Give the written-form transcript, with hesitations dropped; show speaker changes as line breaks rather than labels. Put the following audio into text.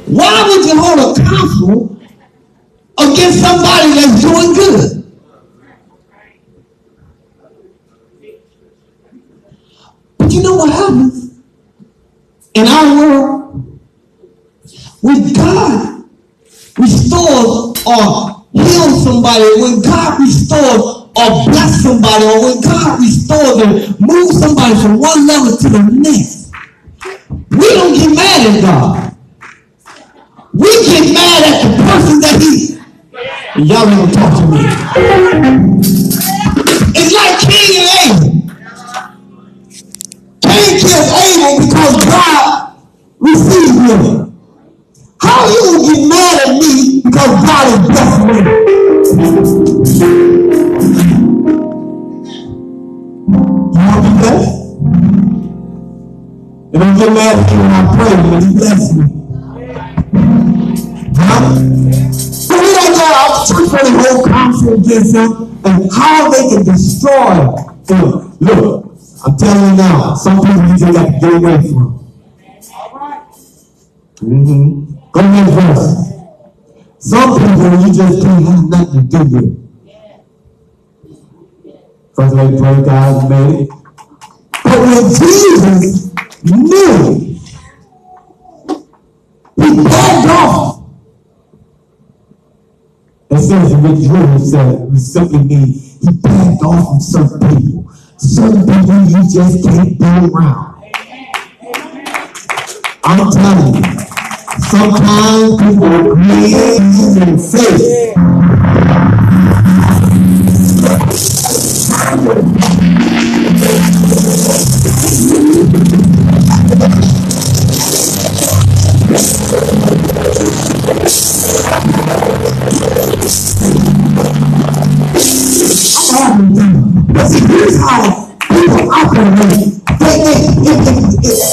Why would you hold a council against somebody that's doing good? But you know what happens in our world? When God restores or heals somebody, when God restores or bless somebody, or when God restores and moves somebody from one level to the next, we don't get mad at God. We get mad at the person that y'all ain't gonna talk to me. It's like Cain and Abel. Cain killed Abel because God received him. How you gonna get mad at me because God is blessing me? You want to be blessed? And don't get mad at me when I pray when he blesses me. So we don't go out to church for the whole council against them and how they can destroy them. Look, I'm telling you now, some people you just have to get away from. Go ahead first. Some people you just can't have nothing to do with. First lady prayed, God made it. But when Jesus knew, he backed off. It says in the drill, it simply means he backed off from certain people. Certain people you just can't be around. I'm telling you, sometimes people create in faith. But see, here's how people operate.